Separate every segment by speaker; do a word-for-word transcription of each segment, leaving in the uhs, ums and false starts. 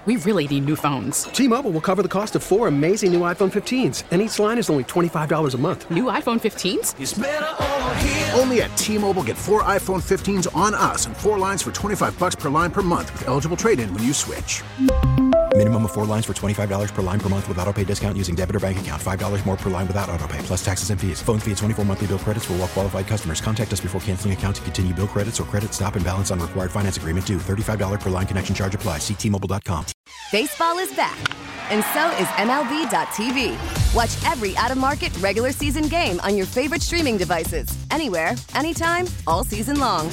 Speaker 1: We really need new phones.
Speaker 2: T-Mobile will cover the cost of four amazing new iPhone fifteens, and each line is only twenty-five dollars a month.
Speaker 1: New iPhone fifteens?
Speaker 3: It's better over here.
Speaker 4: Only at T-Mobile, get four iPhone fifteens on us and four lines for twenty-five dollars per line per month with eligible trade-in when you switch.
Speaker 5: Minimum of four lines for twenty-five dollars per line per month with autopay discount using debit or bank account. five dollars more per line without autopay, plus taxes and fees. Phone fee at twenty-four monthly bill credits for well-qualified customers. Contact us before canceling account to continue bill credits or credit stop and balance on required finance agreement due. thirty-five dollars per line connection charge applies. See T Mobile dot com.
Speaker 6: Baseball is back, and so is M L B dot T V. Watch every out-of-market regular season game on your favorite streaming devices. Anywhere, anytime, all season long.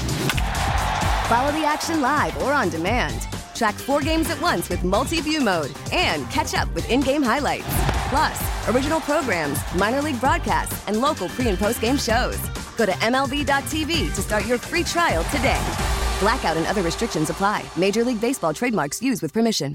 Speaker 6: Follow the action live or on demand. Track four games at once with multi-view mode and catch up with in-game highlights. Plus, original programs, minor league broadcasts, and local pre- and post-game shows. Go to M L B dot T V to start your free trial today. Blackout and other restrictions apply. Major League Baseball trademarks used with permission.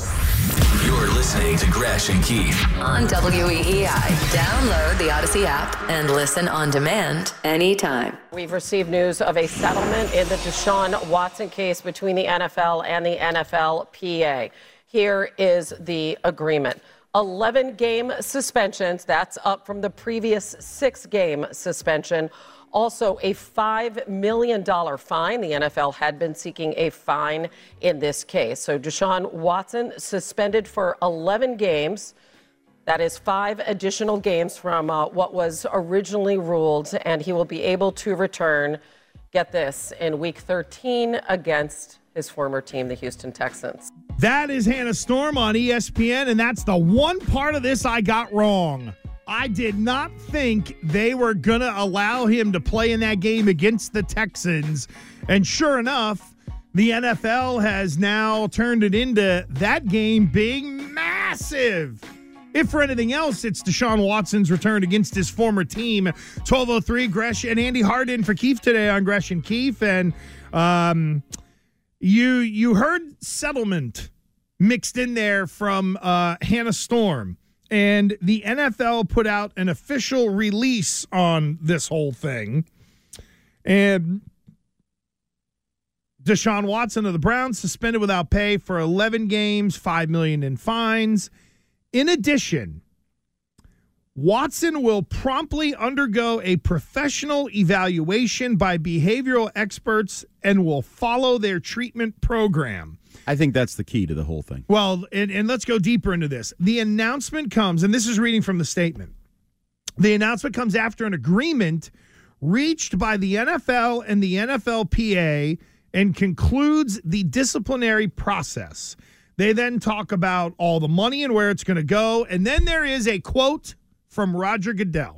Speaker 3: You're listening to Gresh and Keith
Speaker 7: on W E E I. Download the Odyssey app and listen on demand anytime.
Speaker 8: We've received news of a settlement in the Deshaun Watson case between the N F L and the N F L P A. Here is the agreement. eleven game suspensions. That's up from the previous six game suspension. Also, a five million dollars fine. The N F L had been seeking a fine in this case. So Deshaun Watson suspended for eleven games. That is five additional games from uh, what was originally ruled, and he will be able to return, get this, in week thirteen against his former team, the Houston Texans.
Speaker 9: That is Hannah Storm on E S P N, and that's the one part of this I got wrong. I did not think they were going to allow him to play in that game against the Texans. And sure enough, the N F L has now turned it into that game being massive. If for anything else, it's Deshaun Watson's return against his former team. twelve oh three, Gresh and Andy Harden for Keefe today on Gresh and Keefe. And um, you, you heard settlement mixed in there from uh, Hannah Storm. And the N F L put out an official release on this whole thing. And Deshaun Watson of the Browns suspended without pay for eleven games, five million dollars in fines. In addition, Watson will promptly undergo a professional evaluation by behavioral experts and will follow their treatment program.
Speaker 10: I think that's the key to the whole thing.
Speaker 9: Well, and, and let's go deeper into this. The announcement comes, and this is reading from the statement. The announcement comes after an agreement reached by the N F L and the N F L P A and concludes the disciplinary process. They then talk about all the money and where it's going to go. And then there is a quote from Roger Goodell.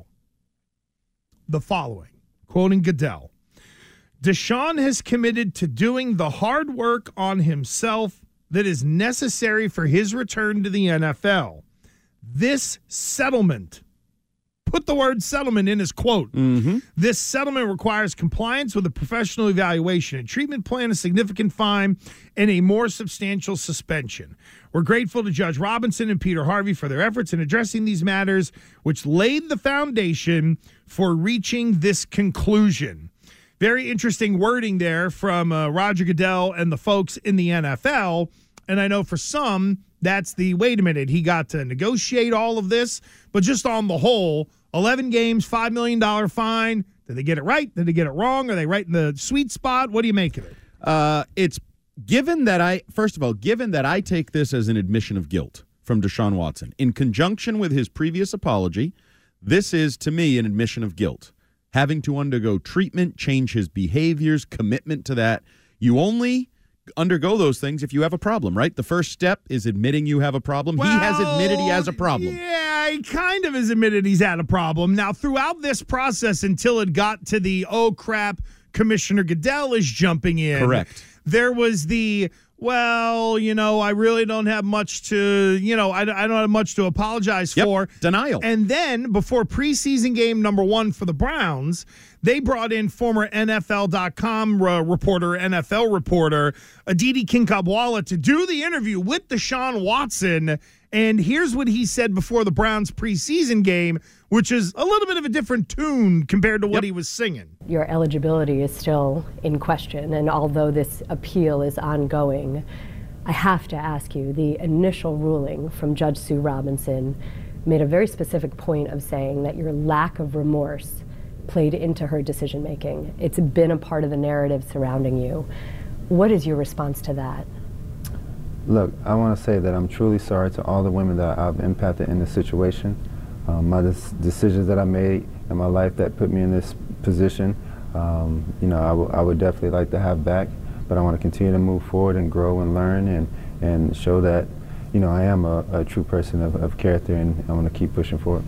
Speaker 9: The following, quoting Goodell. Deshaun has committed to doing the hard work on himself that is necessary for his return to the N F L. This settlement, put the word settlement in his quote.
Speaker 10: Mm-hmm.
Speaker 9: This settlement requires compliance with a professional evaluation, a treatment plan, a significant fine, and a more substantial suspension. We're grateful to Judge Robinson and Peter Harvey for their efforts in addressing these matters, which laid the foundation for reaching this conclusion. Very interesting wording there from uh, Roger Goodell and the folks in the N F L. And I know for some, that's the, wait a minute, he got to negotiate all of this. But just on the whole, eleven games, five million dollars fine. Did they get it right? Did they get it wrong? Are they right in the sweet spot? What do you make of it?
Speaker 10: Uh, it's given that I, first of all, given that I take this as an admission of guilt from Deshaun Watson, in conjunction with his previous apology, this is, to me, an admission of guilt. Having to undergo treatment, change his behaviors, commitment to that. You only undergo those things if you have a problem, right? The first step is admitting you have a problem.
Speaker 9: Well,
Speaker 10: he has admitted he has a problem.
Speaker 9: Yeah, he kind of has admitted he's had a problem. Now, throughout this process, until it got to the, oh, crap, Commissioner Goodell is jumping in.
Speaker 10: Correct.
Speaker 9: There was the, well, you know, I really don't have much to, you know, I, I don't have much to apologize
Speaker 10: yep.
Speaker 9: for.
Speaker 10: Denial.
Speaker 9: And then before preseason game number one for the Browns, they brought in former N F L dot com uh, reporter, N F L reporter, Aditi Kinkhabwala to do the interview with Deshaun Watson. And here's what he said before the Browns preseason game, which is a little bit of a different tune compared to what yep. he was singing.
Speaker 11: Your eligibility is still in question, and although this appeal is ongoing, I have to ask you, the initial ruling from Judge Sue Robinson made a very specific point of saying that your lack of remorse played into her decision making. It's been a part of the narrative surrounding you. What is your response to that?
Speaker 12: Look, I want to say that I'm truly sorry to all the women that I've impacted in this situation. Um, my des- decisions that I made in my life that put me in this position, um, you know, I, w- I would definitely like to have back, but I want to continue to move forward and grow and learn and, and show that, you know, I am a, a true person of, of character, and I want to keep pushing forward.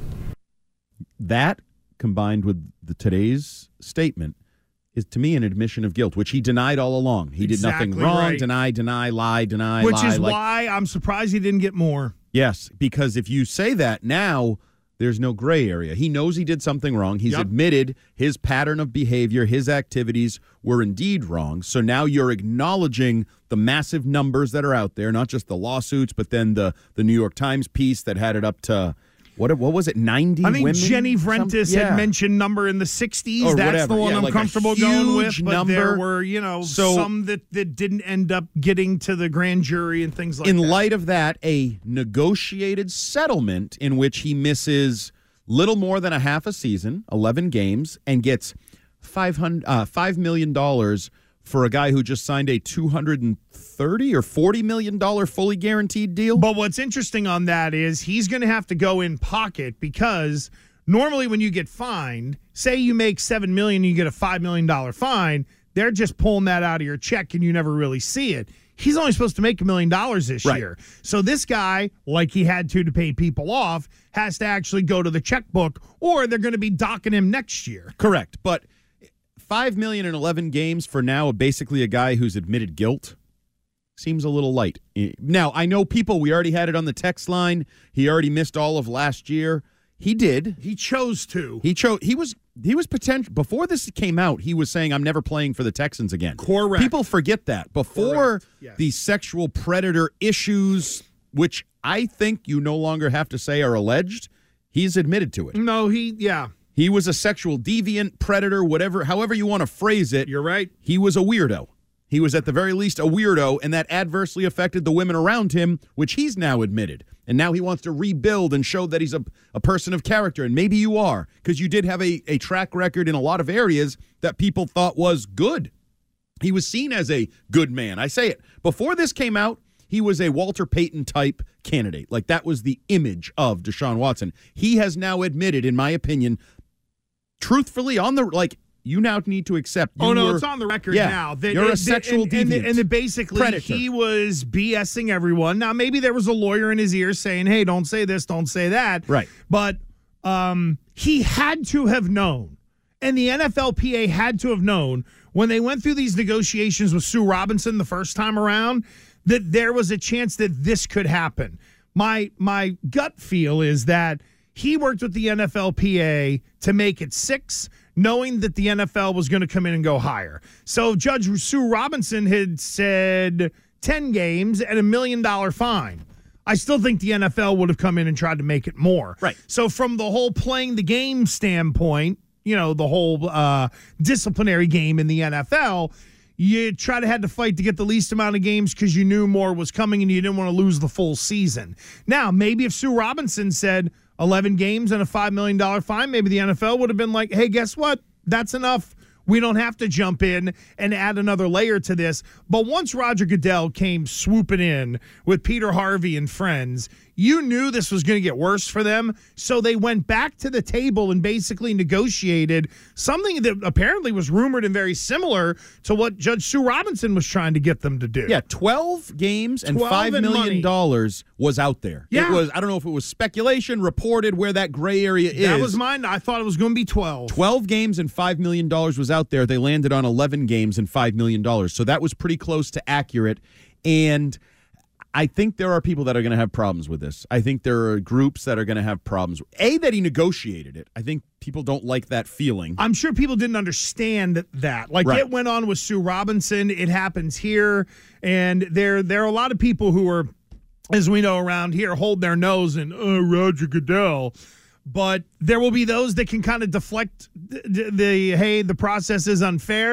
Speaker 10: That, combined with the today's statement, is to me an admission of guilt, which he denied all along. He
Speaker 9: Exactly
Speaker 10: did nothing wrong,
Speaker 9: right.
Speaker 10: deny, deny, lie, deny,
Speaker 9: Which
Speaker 10: lie.
Speaker 9: is
Speaker 10: like,
Speaker 9: why I'm surprised he didn't get more.
Speaker 10: Yes, because if you say that now, there's no gray area. He knows he did something wrong. He's
Speaker 9: Yep.
Speaker 10: admitted his pattern of behavior, his activities were indeed wrong. So now you're acknowledging the massive numbers that are out there, not just the lawsuits, but then the, the New York Times piece that had it up to, what what was it, ninety
Speaker 9: I think
Speaker 10: women?
Speaker 9: Jenny
Speaker 10: Some-
Speaker 9: Vrentis
Speaker 10: yeah.
Speaker 9: had mentioned number in the sixties.
Speaker 10: Or
Speaker 9: That's
Speaker 10: whatever.
Speaker 9: the one
Speaker 10: Yeah,
Speaker 9: I'm
Speaker 10: like a
Speaker 9: comfortable going with.
Speaker 10: huge
Speaker 9: But there
Speaker 10: number.
Speaker 9: were, you know,
Speaker 10: So-
Speaker 9: some that, that didn't end up getting to the grand jury and things like
Speaker 10: in
Speaker 9: that.
Speaker 10: light of that, a negotiated settlement in which he misses little more than a half a season, eleven games, and gets five hundred uh, five million dollars for a guy who just signed a two hundred thirty or forty million dollars fully guaranteed deal.
Speaker 9: But what's interesting on that is he's going to have to go in pocket, because normally when you get fined, say you make seven million dollars and you get a five million dollars fine, they're just pulling that out of your check and you never really see it. He's only supposed to make a million dollars this
Speaker 10: Right.
Speaker 9: year. So this guy, like he had to to pay people off, has to actually go to the checkbook, or they're going to be docking him next year.
Speaker 10: Correct. But five million dollars in eleven games for now, basically a guy who's admitted guilt, seems a little light. Now, I know people, we already had it on the text line. He already missed all of last year. He did.
Speaker 9: He chose to.
Speaker 10: He chose. He was. He was potential. Before this came out, he was saying, "I'm never playing for the Texans again."
Speaker 9: Correct.
Speaker 10: People forget that. Before
Speaker 9: Yes.
Speaker 10: the sexual predator issues, which I think you no longer have to say are alleged, he's admitted to it.
Speaker 9: No, he, yeah.
Speaker 10: He was a sexual deviant, predator, whatever, however you want to phrase it.
Speaker 9: You're right.
Speaker 10: He was a weirdo. He was at the very least a weirdo, and that adversely affected the women around him, which he's now admitted. And now he wants to rebuild and show that he's a, a person of character. And maybe you are, because you did have a, a track record in a lot of areas that people thought was good. He was seen as a good man. I say it. Before this came out, he was a Walter Payton type candidate. Like, that was the image of Deshaun Watson. He has now admitted, in my opinion, truthfully, on the, like, you now need to accept. You
Speaker 9: Oh, no,
Speaker 10: were,
Speaker 9: it's on the record
Speaker 10: yeah,
Speaker 9: now. That
Speaker 10: you're
Speaker 9: it-
Speaker 10: a sexual
Speaker 9: and,
Speaker 10: deviant.
Speaker 9: and, and that basically
Speaker 10: Predator.
Speaker 9: he was BSing everyone. Now, maybe there was a lawyer in his ear saying, hey, don't say this, don't say that.
Speaker 10: Right.
Speaker 9: But um, he had to have known, and the N F L P A had to have known when they went through these negotiations with Sue Robinson the first time around that there was a chance that this could happen. My my gut feel is that he worked with the N F L P A to make it six, knowing that the N F L was going to come in and go higher. So Judge Sue Robinson had said ten games and a million dollar fine. I still think the N F L would have come in and tried to make it more.
Speaker 10: Right.
Speaker 9: So from the whole playing the game standpoint, you know, the whole uh, disciplinary game in the N F L, you try to had to fight to get the least amount of games because you knew more was coming and you didn't want to lose the full season. Now, maybe if Sue Robinson said eleven games and a five million dollars fine, maybe the N F L would have been like, hey, guess what? That's enough. We don't have to jump in and add another layer to this. But once Roger Goodell came swooping in with Peter Harvey and friends, you knew this was going to get worse for them. So they went back to the table and basically negotiated something that apparently was rumored and very similar to what Judge Sue Robinson was trying to get them to do.
Speaker 10: Yeah, twelve games and
Speaker 9: twelve
Speaker 10: five
Speaker 9: and
Speaker 10: million dollars was out there.
Speaker 9: Yeah.
Speaker 10: It was, I don't know if it was speculation, reported where that gray area is.
Speaker 9: That was mine. I thought it was going to be twelve.
Speaker 10: twelve games and five million dollars was out there. They landed on eleven games and five million dollars. So that was pretty close to accurate. And I think there are people that are going to have problems with this. I think there are groups that are going to have problems. A, that he negotiated it. I think people don't like that feeling.
Speaker 9: I'm sure people didn't understand that. Like,
Speaker 10: Right.
Speaker 9: it went on with Sue Robinson. It happens here. And there, there are a lot of people who are, as we know around here, hold their nose and, oh, Roger Goodell. But there will be those that can kind of deflect the, the, hey, the process is unfair.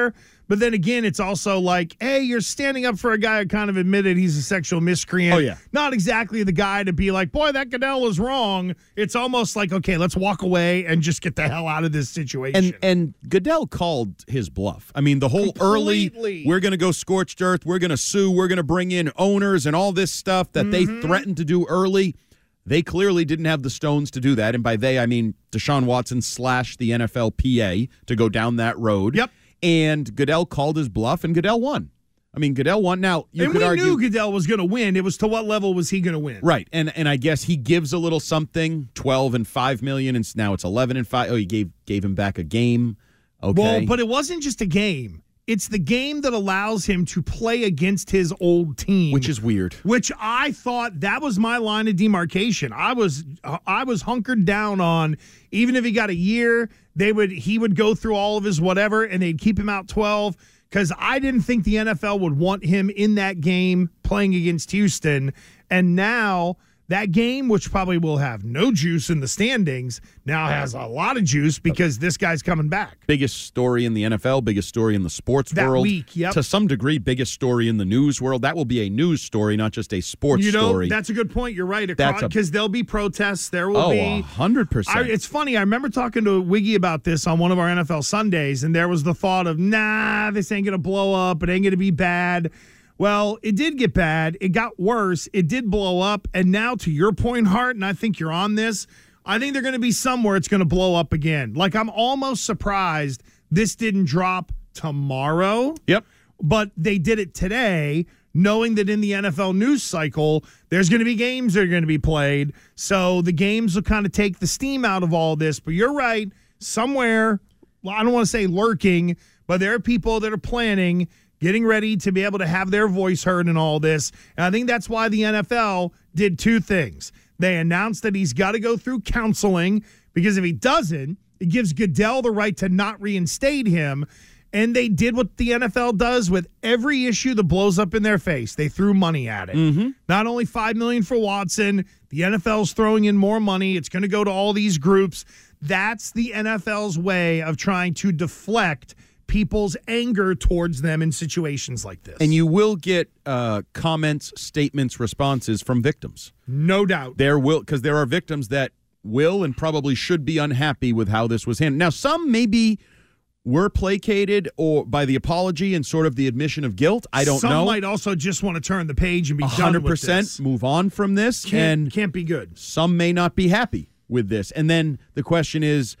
Speaker 9: But then again, it's also like, hey, you're standing up for a guy who kind of admitted he's a sexual miscreant.
Speaker 10: Oh, yeah.
Speaker 9: Not exactly the guy to be like, boy, that Goodell was wrong. It's almost like, okay, let's walk away and just get the hell out of this situation.
Speaker 10: And and Goodell called his bluff. I mean, the whole
Speaker 9: Completely.
Speaker 10: early, we're going to go scorched earth, we're going to sue, we're going to bring in owners and all this stuff that mm-hmm. they threatened to do early. They clearly didn't have the stones to do that. And by they, I mean Deshaun Watson slash the N F L P A to go down that road.
Speaker 9: Yep.
Speaker 10: And Goodell called his bluff, and Goodell won. I mean, Goodell won. Now, you
Speaker 9: and
Speaker 10: could
Speaker 9: we
Speaker 10: argue,
Speaker 9: knew Goodell was going to win. It was to what level was he going to win?
Speaker 10: Right. And and I guess he gives a little something, twelve and five million, and now it's eleven and five. Oh, he gave gave him back a game. Okay.
Speaker 9: Well, but it wasn't just a game. It's the game that allows him to play against his old team,
Speaker 10: which is weird.
Speaker 9: Which I thought that was my line of demarcation. I was I was hunkered down on, even if he got a year, they would he would go through all of his whatever and they'd keep him out twelve, because I didn't think the N F L would want him in that game playing against Houston. And now that game, which probably will have no juice in the standings, now has a lot of juice because this guy's coming back.
Speaker 10: Biggest story in the N F L, biggest story in the sports
Speaker 9: that
Speaker 10: world.
Speaker 9: Week, yep.
Speaker 10: To some degree, biggest story in the news world. That will be a news story, not just a sports
Speaker 9: you know,
Speaker 10: story.
Speaker 9: That's a good point. You're right.
Speaker 10: That's
Speaker 9: Because there'll be protests. There will
Speaker 10: oh,
Speaker 9: be.
Speaker 10: Oh, one hundred percent.
Speaker 9: It's funny. I remember talking to Wiggy about this on one of our N F L Sundays, and there was the thought of, nah, this ain't going to blow up. It ain't going to be bad. Well, it did get bad. It got worse. It did blow up. And now, to your point, Hart, and I think you're on this, I think they're going to be somewhere it's going to blow up again. Like, I'm almost surprised this didn't drop tomorrow.
Speaker 10: Yep.
Speaker 9: But they did it today, knowing that in the N F L news cycle, there's going to be games that are going to be played. So the games will kind of take the steam out of all this. But you're right. Somewhere, well, I don't want to say lurking, but there are people that are planning, getting ready to be able to have their voice heard in all this. And I think that's why the N F L did two things. They announced that he's got to go through counseling, because if he doesn't, it gives Goodell the right to not reinstate him. And they did what the N F L does with every issue that blows up in their face. They threw money at it.
Speaker 10: Mm-hmm.
Speaker 9: Not only five million dollars for Watson, the N F L's throwing in more money. It's going to go to all these groups. That's the N F L's way of trying to deflect people's anger towards them in situations like this.
Speaker 10: And you will get uh, comments, statements, responses from victims.
Speaker 9: No doubt.
Speaker 10: There will, because there are victims that will and probably should be unhappy with how this was handled. Now, some maybe were placated or by the apology and sort of the admission of guilt. I don't
Speaker 9: some
Speaker 10: know.
Speaker 9: Some might also just want to turn the page and be
Speaker 10: one hundred percent
Speaker 9: done with this.
Speaker 10: Move on from this.
Speaker 9: Can't,
Speaker 10: and
Speaker 9: can't be good.
Speaker 10: Some may not be happy with this. And then the question is,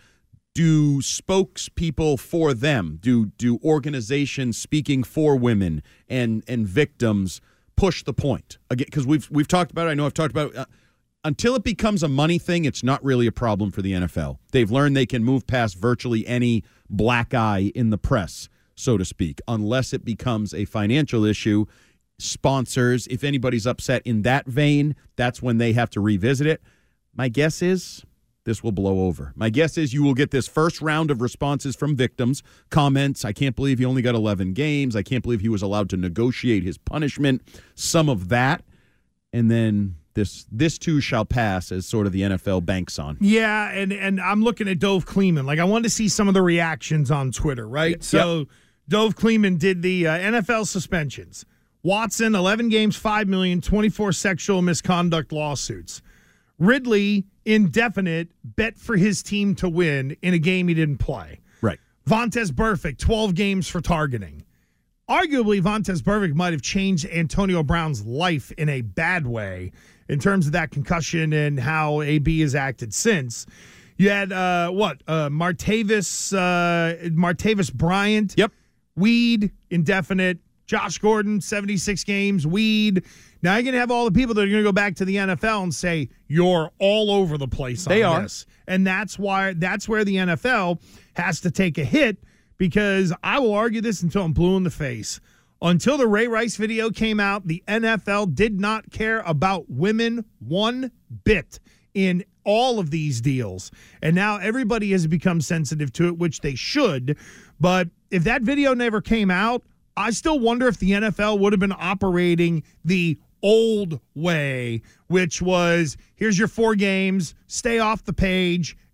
Speaker 10: do spokespeople for them, do do organizations speaking for women and and victims push the point again? Because we've we've talked about it. I know I've talked about it. Uh, until it becomes a money thing, it's not really a problem for the N F L. They've learned they can move past virtually any black eye in the press, so to speak, unless it becomes a financial issue. Sponsors, if anybody's upset in that vein, that's when they have to revisit it. My guess is this will blow over. My guess is you will get this first round of responses from victims, comments. I can't believe he only got eleven games. I can't believe he was allowed to negotiate his punishment. Some of that. And then this this too shall pass, as sort of the N F L banks on.
Speaker 9: Yeah, and, and I'm looking at Dove Kleeman. Like, I wanted to see some of the reactions on Twitter, right? Yep. So Dove Kleeman did the uh, N F L suspensions. Watson, eleven games, five million dollars, twenty-four sexual misconduct lawsuits. Ridley, indefinite, bet for his team to win in a game he didn't play.
Speaker 10: Right.
Speaker 9: Vontaze Burfict, twelve games for targeting. Arguably, Vontaze Burfict might have changed Antonio Brown's life in a bad way in terms of that concussion and how A B has acted since. You had, uh, what, uh, Martavis, uh, Martavis Bryant.
Speaker 10: Yep.
Speaker 9: Weed, indefinite. Josh Gordon, seventy-six games, weed. Now you're going to have all the people that are going to go back to the N F L and say, you're all over the place on
Speaker 10: they are.
Speaker 9: this. And that's why that's where the N F L has to take a hit, because I will argue this until I'm blue in the face. Until the Ray Rice video came out, the N F L did not care about women one bit in all of these deals. And now everybody has become sensitive to it, which they should. But if that video never came out, I still wonder if the N F L would have been operating the old way, which was, here's your four games, stay off the page,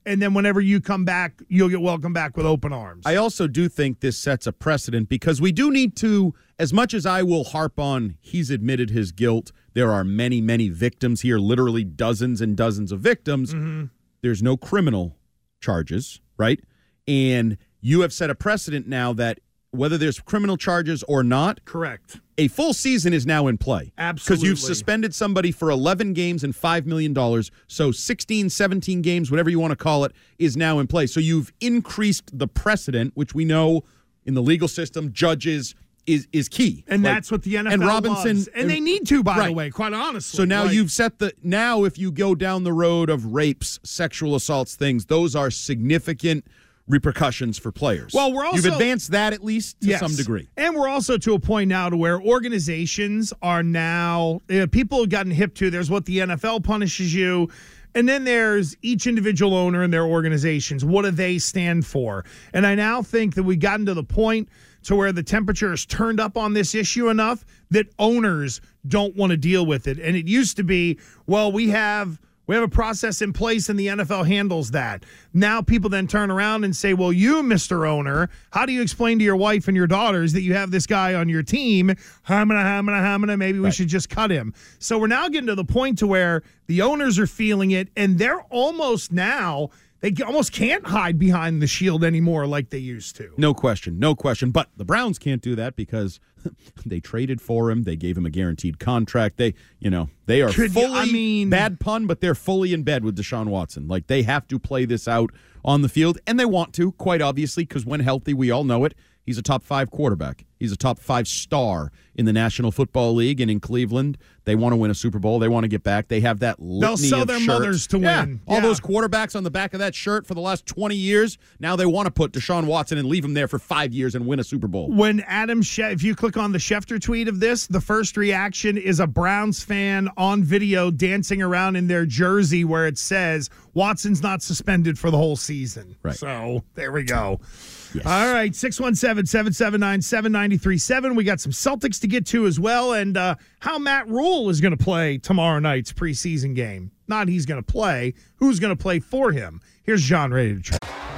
Speaker 9: and then whenever you come back, you'll get welcomed back with open arms.
Speaker 10: I also do think this sets a precedent because we do need to, as much as I will harp on he's admitted his guilt, there are many, many victims here, literally dozens and dozens of victims.
Speaker 9: Mm-hmm.
Speaker 10: There's no criminal charges, right? And you have set a precedent now that whether there's criminal charges or not,
Speaker 9: correct,
Speaker 10: a full season is now in play.
Speaker 9: Absolutely.
Speaker 10: Because you've suspended somebody for eleven games and five million dollars. So sixteen, seventeen games, whatever you want to call it, is now in play. So you've increased the precedent, which we know in the legal system, judges is is key.
Speaker 9: And
Speaker 10: like,
Speaker 9: that's what the N F L
Speaker 10: and Robinson,
Speaker 9: loves. And they need to, by
Speaker 10: right.
Speaker 9: the way, quite honestly.
Speaker 10: So now
Speaker 9: like,
Speaker 10: you've set the, now if you go down the road of rapes, sexual assaults, things, those are significant repercussions for players.
Speaker 9: Well, we're also
Speaker 10: You've advanced that at least to
Speaker 9: yes.
Speaker 10: some degree.
Speaker 9: And we're also to a point now to where organizations are now, uh, people have gotten hip to, there's what the N F L punishes you, and then there's each individual owner and their organizations. What do they stand for? And I now think that we've gotten to the point to where the temperature is turned up on this issue enough that owners don't want to deal with it. And it used to be, well, we have... We have a process in place and the N F L handles that. Now people then turn around and say, well, you, Mister Owner, how do you explain to your wife and your daughters that you have this guy on your team? Hamina, hamina, hamina, maybe we right. should just cut him. So we're now getting to the point to where the owners are feeling it, and they're almost now, they almost can't hide behind the shield anymore like they used to.
Speaker 10: No question, no question. But the Browns can't do that because they traded for him. They gave him a guaranteed contract. They, you know, they are
Speaker 9: Could
Speaker 10: fully,
Speaker 9: you, I mean,
Speaker 10: bad pun, but they're fully in bed with Deshaun Watson. Like, they have to play this out on the field, and they want to, quite obviously, because when healthy, we all know it, he's a top five quarterback. He's a top five star in the National Football League, and in Cleveland, they want to win a Super Bowl. They want to get back. They have that litany
Speaker 9: They'll sell
Speaker 10: of
Speaker 9: their
Speaker 10: shirts.
Speaker 9: mothers to
Speaker 10: yeah.
Speaker 9: win.
Speaker 10: All
Speaker 9: Yeah.
Speaker 10: those quarterbacks on the back of that shirt for the last twenty years, now they want to put Deshaun Watson and leave him there for five years and win a Super Bowl.
Speaker 9: When Adam, she- if you click on the Schefter tweet of this, the first reaction is a Browns fan on video dancing around in their jersey where it says Watson's not suspended for the whole season.
Speaker 10: Right.
Speaker 9: So there we go.
Speaker 10: Yes.
Speaker 9: All right, six one seven, seven seven nine, seven nine three seven. We got some Celtics to get to as well, and uh, how Matt Rule is going to play tomorrow night's preseason game. Not he's going to play, who's going to play for him. Here's John ready to try.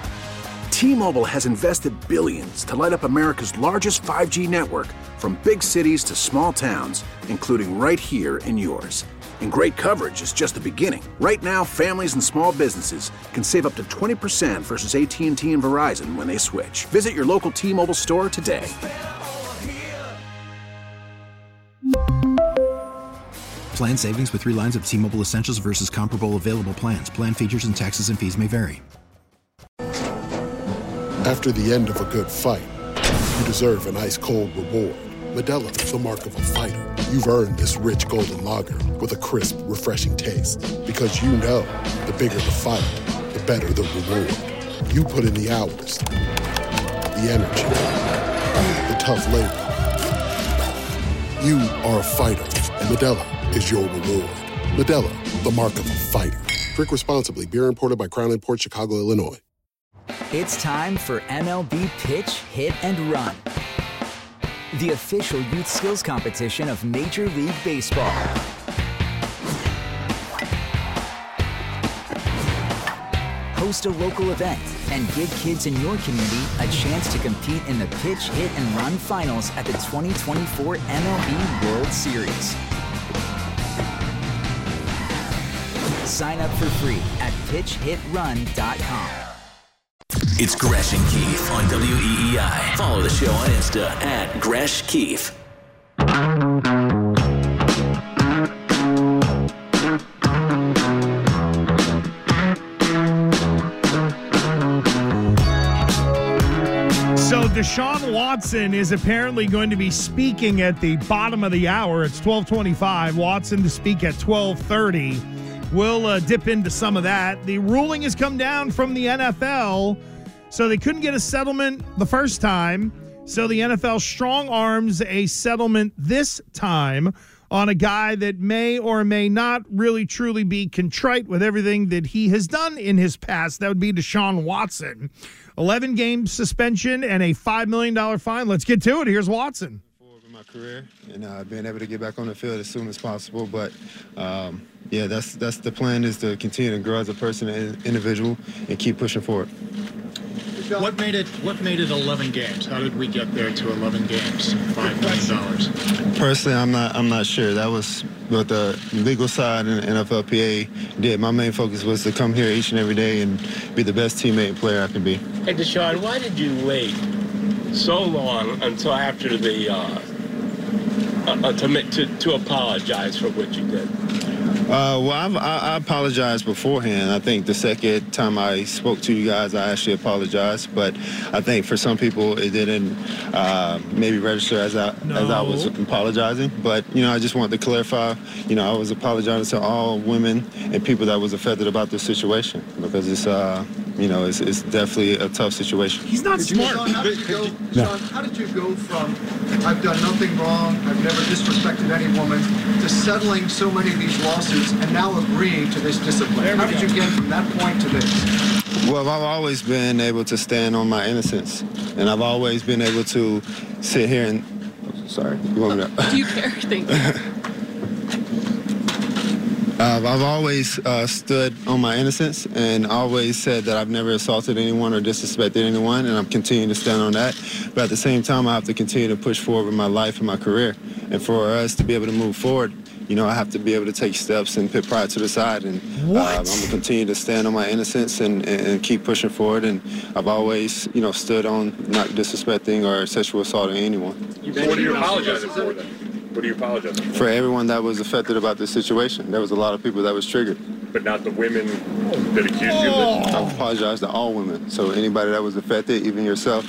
Speaker 4: T-Mobile has invested billions to light up America's largest five G network, from big cities to small towns, including right here in yours. And great coverage is just the beginning. Right now, families and small businesses can save up to twenty percent versus A T and T and Verizon when they switch. Visit your local T-Mobile store today.
Speaker 5: Plan savings with three lines of T-Mobile Essentials versus comparable available plans. Plan features and taxes and fees may vary.
Speaker 13: After the end of a good fight, you deserve an ice-cold reward. Modelo is the mark of a fighter. You've earned this rich golden lager with a crisp, refreshing taste. Because you know, the bigger the fight, the better the reward. You put in the hours, the energy, the tough labor. You are a fighter, and Modelo is your reward. Modelo, the mark of a fighter. Drink responsibly. Beer imported by Crown Imports, Chicago, Illinois.
Speaker 14: It's time for M L B Pitch, Hit, and Run, the official youth skills competition of Major League Baseball. Host a local event and give kids in your community a chance to compete in the Pitch, Hit, and Run finals at the twenty twenty-four M L B World Series. Sign up for free at pitch hit run dot com.
Speaker 3: It's Gresh and Keefe on W E E I. Follow the show on Insta at Gresh Keefe.
Speaker 9: So Deshaun Watson is apparently going to be speaking at the bottom of the hour. It's twelve twenty-five. Watson to speak at twelve thirty. We'll uh, dip into some of that. The ruling has come down from the N F L. So they couldn't get a settlement the first time. So the N F L strong arms a settlement this time on a guy that may or may not really truly be contrite with everything that he has done in his past. That would be Deshaun Watson. eleven game suspension and a five million dollars fine. Let's get to it. Here's Watson.
Speaker 15: My career and uh, being able to get back on the field as soon as possible. But, um, yeah, that's that's the plan, is to continue to grow as a person and individual and keep pushing forward.
Speaker 16: What made it What made it eleven games? How did we get there to eleven games, five million dollars?
Speaker 15: Personally, I'm not I'm not sure. That was what the legal side and the N F L P A did. My main focus was to come here each and every day and be the best teammate and player I can be.
Speaker 17: Hey, Deshaun, why did you wait so long until after the uh, uh, to, to to apologize for what you did?
Speaker 15: Uh, well, I've, I, I apologized beforehand. I think the second time I spoke to you guys, I actually apologized. But I think for some people, it didn't uh, maybe register as I,
Speaker 9: no.
Speaker 15: as I was apologizing. But, you know, I just wanted to clarify, you know, I was apologizing to all women and people that was affected about this situation, because it's, uh, you know, it's, it's definitely a tough situation.
Speaker 9: He's not
Speaker 18: did
Speaker 9: smart.
Speaker 18: You, Sean, how did you go,
Speaker 15: No.
Speaker 18: Sean, how did you go from I've done nothing wrong, I've never disrespected any woman, to settling so many of these lawsuits and now agreeing to this discipline? How did you get from that point to this?
Speaker 15: Well, I've always been able to stand on my innocence, and I've always been able to sit here and... Oh, sorry, you want me to...
Speaker 1: Do you care? Thank you.
Speaker 15: Uh, I've always uh, stood on my innocence and always said that I've never assaulted anyone or disrespected anyone, and I'm continuing to stand on that. But at the same time, I have to continue to push forward with my life and my career. And for us to be able to move forward, you know, I have to be able to take steps and put pride to the side. And uh, I'm going to continue to stand on my innocence and, and, and keep pushing forward. And I've always, you know, stood on not disrespecting or sexual assaulting anyone.
Speaker 17: So what are you apologizing for then? What are you apologizing for?
Speaker 15: For everyone that was affected about this situation. There was a lot of people that was triggered.
Speaker 17: But not the women that accused you of it?
Speaker 15: I apologize to all women. So anybody that was affected, even yourself,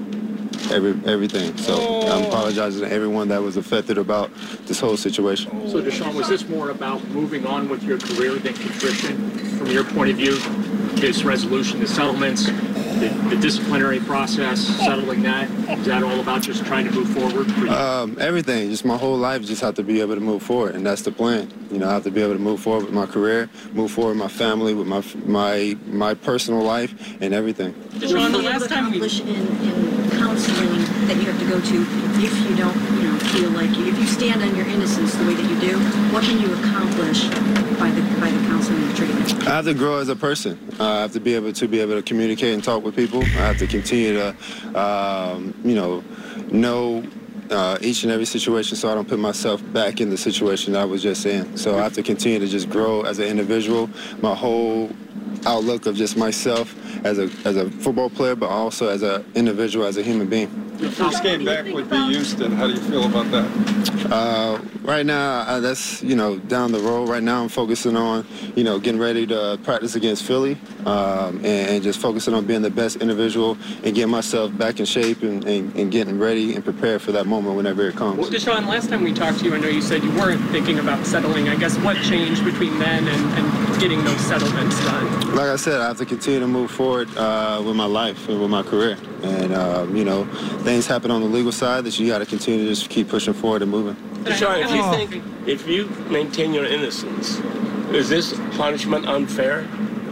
Speaker 15: every everything. So I'm apologizing to everyone that was affected about this whole situation.
Speaker 16: So, Deshaun, was this more about moving on with your career than contrition? From your point of view, this resolution, the settlements, the, the disciplinary process, settling that, is that all about just trying to move forward? For you?
Speaker 15: Um, everything, just my whole life, just have to be able to move forward, and that's the plan. You know, I have to be able to move forward with my career, move forward with my family, with my my my personal life, and everything.
Speaker 19: Deshaun, the last time we in, in counseling that you have to go to, if you don't, you know, feel like you, if you stand on your innocence the way that you do, what can you accomplish by the by the counseling and treatment?
Speaker 15: I have to grow as a person. Uh, I have to be able to be able to communicate and talk with people. I have to continue to, um, you know, know uh, each and every situation, so I don't put myself back in the situation that I was just in. So I have to continue to just grow as an individual. My whole outlook of just myself as a as a football player, but also as an individual, as a human being.
Speaker 20: Your first game back would be Houston. How do you feel about that?
Speaker 15: Uh, right now, uh, that's, you know, down the road. Right now, I'm focusing on, you know, getting ready to practice against Philly, um, and, and just focusing on being the best individual and getting myself back in shape and, and, and getting ready and prepared for that moment whenever it comes.
Speaker 21: Well, Deshaun, last time we talked to you, I know you said you weren't thinking about settling. I guess what changed between then and, and getting those settlements done?
Speaker 15: Like I said, I have to continue to move forward uh, with my life and with my career. And, um, you know, things happen on the legal side that you got to continue to just keep pushing forward and moving.
Speaker 17: Deshaun, if you think, if you maintain your innocence, is this punishment unfair?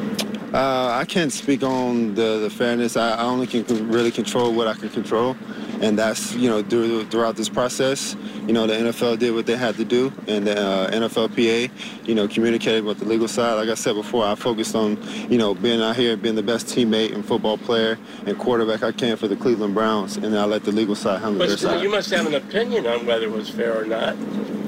Speaker 15: Uh, I can't speak on the, the fairness. I, I only can really control what I can control. And that's, you know, through, throughout this process, you know, the N F L did what they had to do, and the uh, N F L P A, you know, communicated with the legal side. Like I said before, I focused on, you know, being out here, being the best teammate and football player and quarterback I can for the Cleveland Browns, and then I let the legal side handle
Speaker 17: But
Speaker 15: their
Speaker 17: still,
Speaker 15: side.
Speaker 17: you must have an opinion on whether it was fair or not.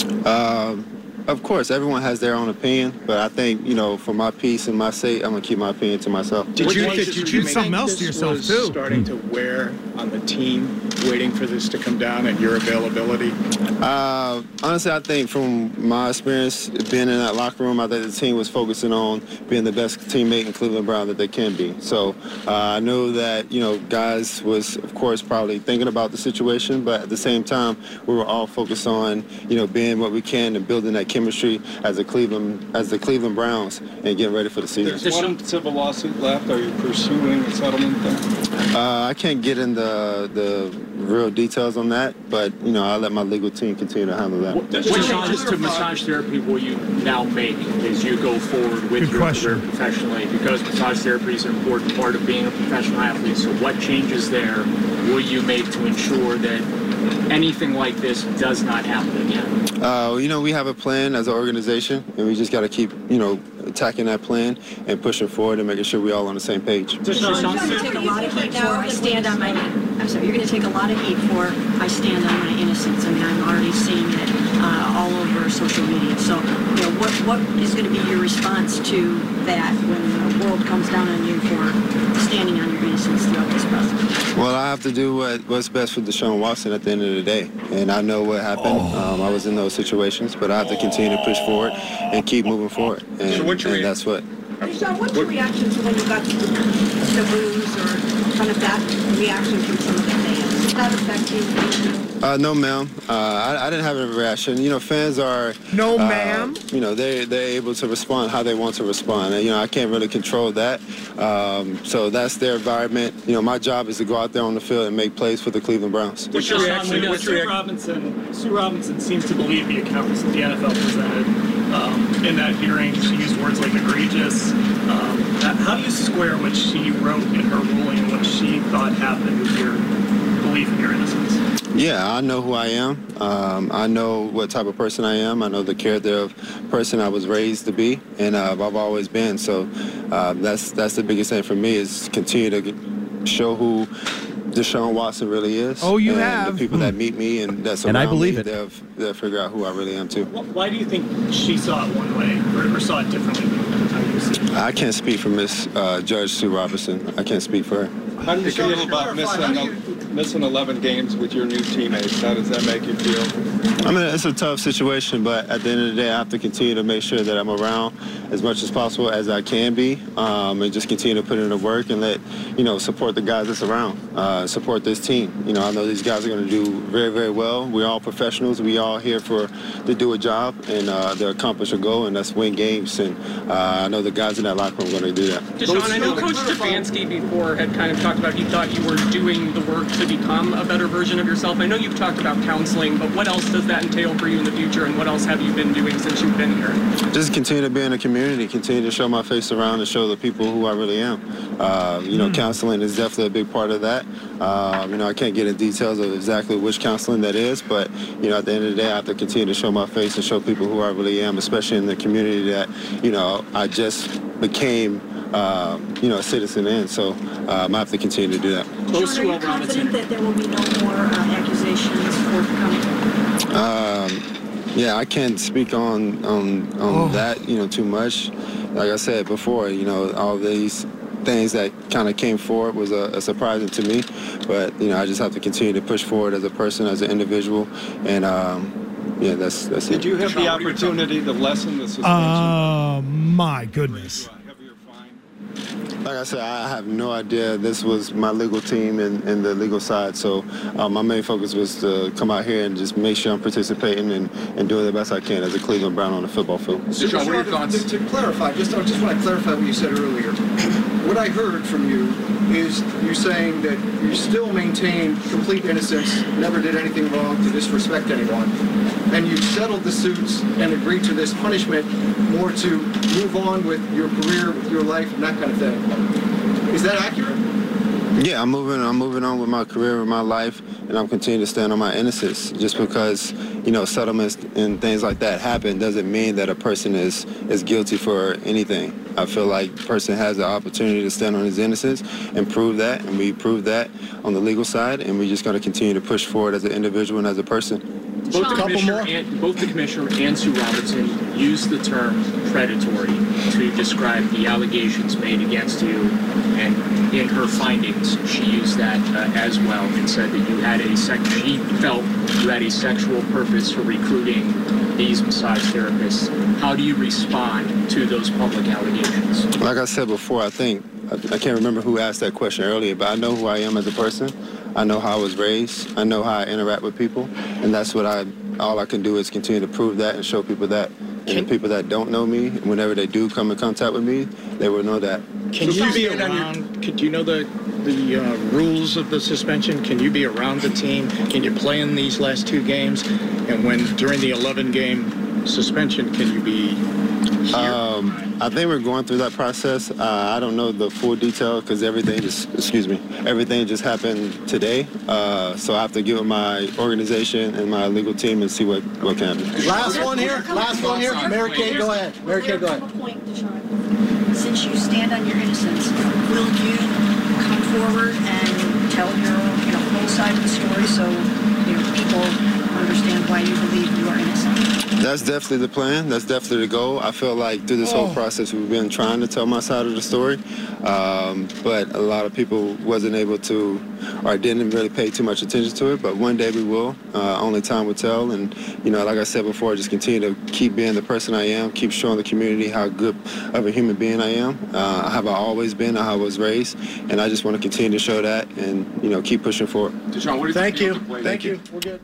Speaker 15: Um, Of course, everyone has their own opinion, but I think, you know, for my peace and my sake, I'm gonna keep my opinion to myself.
Speaker 16: Did you,
Speaker 9: Did you keep something else to yourself
Speaker 16: was
Speaker 9: too?
Speaker 16: starting to wear on the team, waiting for this to come down and your availability?
Speaker 15: Uh, honestly, I think from my experience being in that locker room, I think the team was focusing on being the best teammate in Cleveland Brown that they can be. So uh, I know that, you know, guys was, of course, probably thinking about the situation, but at the same time, we were all focused on, you know, being what we can and building that chemistry as a Cleveland, as the Cleveland Browns, and getting ready for the season.
Speaker 20: There's one civil lawsuit left. Are you pursuing a settlement there?
Speaker 15: Uh, I can't get into the, the real details on that, but, you know, I'll let my legal team continue to handle that.
Speaker 16: What changes to massage therapy will you now make as you go forward with
Speaker 9: Good
Speaker 16: your
Speaker 9: question.
Speaker 16: career professionally? Because massage therapy is an important part of being a professional athlete. So what changes there will you make to ensure that anything like this does not happen again?
Speaker 15: Uh, you know, we have a plan as an organization, and we just got to keep, you know, attacking that plan and pushing forward and making sure we're all on the same page.
Speaker 19: Deshaun, you're going to take a lot of heat for I stand on my. I'm sorry. You're going to take a lot of heat for I stand on my innocence. I mean, I'm already seeing it uh, all over social media. So, you know, what what is going to be your response to that when the world comes down on you for standing on your innocence throughout this process?
Speaker 15: Well, I have to do what, what's best for Deshaun Watson at the end of the day, and I know what happened. Oh. Um, I was in those situations, but I have to continue to push forward and keep moving forward. And,
Speaker 16: so what's your
Speaker 15: and that's what.
Speaker 19: Deshaun, what's your reaction to when you got the, the booze or kind of that reaction from some of the fans? Did that affect you?
Speaker 15: Uh, no, ma'am. Uh, I, I didn't have a reaction. You know, fans are...
Speaker 9: No,
Speaker 15: uh,
Speaker 9: ma'am?
Speaker 15: You know, they, they're able to respond how they want to respond. And, you know, I can't really control that. Um, so that's their environment. You know, my job is to go out there on the field and make plays for the Cleveland Browns.
Speaker 16: What's your reaction? What's your
Speaker 21: Sue Robinson, Sue Robinson seems to believe the accounts that the N F L presented um, in that hearing. She used words like egregious. Um, how do you square what she wrote in her ruling and what she thought happened with your belief in your innocence?
Speaker 15: Yeah, I know who I am. Um, I know what type of person I am. I know the character of person I was raised to be, and uh, I've always been. So uh, that's that's the biggest thing for me is continue to show who Deshaun Watson really is.
Speaker 9: Oh, you
Speaker 15: and
Speaker 9: have.
Speaker 15: the people that meet me and that's
Speaker 10: And I
Speaker 15: around
Speaker 10: believe
Speaker 15: me,
Speaker 10: it.
Speaker 15: They'll, they'll figure out who I really am too.
Speaker 21: Why do you think she saw it one way or, or saw it differently than how you see it?
Speaker 15: I can't speak for Miss uh, Judge Sue Robinson. I can't speak for her.
Speaker 20: How do you feel about missing, missing eleven games with your new teammates? How does that make you feel?
Speaker 15: I mean, it's a tough situation, but at the end of the day, I have to continue to make sure that I'm around as much as possible as I can be, um, and just continue to put in the work and let, you know, support the guys that's around, uh, support this team. You know, I know these guys are going to do very, very well. We're all professionals. We all here for to do a job and uh, to accomplish a goal, and that's win games. And uh, I know the guys in that locker room are going to do that.
Speaker 21: Deshaun, I know Coach Stefanski before had kind of talked about he thought you were doing the work to become a better version of yourself. I know you've talked about counseling, but what else does that entail for you in the future, and what else have you been doing since you've been here?
Speaker 15: Just continue to be in the community, continue to show my face around and show the people who I really am. Uh, you know, mm. counseling is definitely a big part of that. Um, you know, I can't get into details of exactly which counseling that is, but, you know, at the end of the day, I have to continue to show my face and show people who I really am, especially in the community that, you know, I just became, uh, you know, a citizen in. So um, I have to continue to do that.
Speaker 19: Sean, are you confident that there will be no more uh, accusations forthcoming?
Speaker 15: Um, yeah, I can't speak on on, on oh. that, you know, too much. Like I said before, you know, all these things that kind of came forward was a, a surprising to me. But, you know, I just have to continue to push forward as a person, as an individual. And, um, yeah, that's, that's
Speaker 20: Did
Speaker 15: it.
Speaker 20: Did you have the opportunity to lessen the suspension?
Speaker 9: Oh, uh, my goodness.
Speaker 15: Like I said, I have no idea. This was my legal team and, and the legal side. So um, my main focus was to come out here and just make sure I'm participating and, and doing the best I can as a Cleveland Brown on the football field.
Speaker 18: So, what are your thoughts? To, to clarify, just, I just want to clarify what you said earlier. What I heard from you is you saying that you still maintain complete innocence, never did anything wrong to disrespect anyone, and you settled the suits and agreed to this punishment more to move on with your career, with your life, and that kind of thing. Is that accurate?
Speaker 15: Yeah, I'm moving. I'm moving on with my career, with my life, and I'm continuing to stand on my innocence. Just because, you know, settlements and things like that happen doesn't mean that a person is is guilty for anything. I feel like the person has the opportunity to stand on his innocence and prove that, and we proved that on the legal side, and we're just going to continue to push forward as an individual and as a person.
Speaker 16: Both the, commissioner and, both the commissioner and Sue Robinson used the term predatory to describe the allegations made against you, and in her findings, she used that uh, as well and said that you had a sex. She felt you had a sexual purpose for recruiting these massage therapists. How do you respond to those public allegations?
Speaker 15: Like I said before, I think I, I can't remember who asked that question earlier, but I know who I am as a person. I know how I was raised. I know how I interact with people, and that's what I. All I can do is continue to prove that and show people that. And the people that don't know me, whenever they do come in contact with me, they will know that.
Speaker 2: Can you be around? Could you know the the uh, rules of the suspension? Can you be around the team? Can you play in these last two games? And when during the eleven game suspension, can you be here?
Speaker 15: Um, Um, I think we're going through that process. Uh, I don't know the full detail because everything just, excuse me, everything just happened today. Uh, so I have to get with my organization and my legal team and see what, what can happen.
Speaker 18: Last one here. Last one here. Mary Kay, go ahead. Mary Kay, go ahead.
Speaker 19: Point, Deshaun. Since you stand on your innocence, will you come forward and tell your, you know, whole side of the story so, you know, people understand why you believe you are innocent?
Speaker 15: That's definitely the plan. That's definitely the goal. I feel like through this whole process, we've been trying to tell my side of the story, um, but a lot of people wasn't able to, or didn't really pay too much attention to it. But one day we will. Uh, only time will tell. And you know, like I said before, just continue to keep being the person I am. Keep showing the community how good of a human being I am. Uh, how I've always been, how I was raised, and I just want to continue to show that, and you know, keep pushing forward.
Speaker 20: Deshaun, what do you
Speaker 18: Thank
Speaker 20: think
Speaker 18: you. Thank you. We're good.